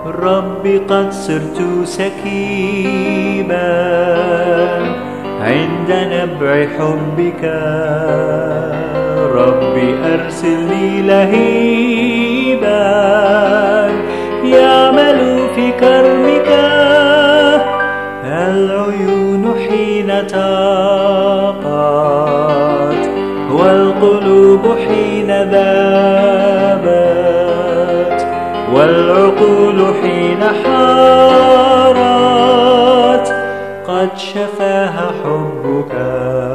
ربي قد صرت سكيبا عند نبع حبك. ربي أرسل لي لهيبا يعمل في كرمك. العيون حين تاقت والقلوب حين ذابت والعقول حين حارت قد شفاها حبك.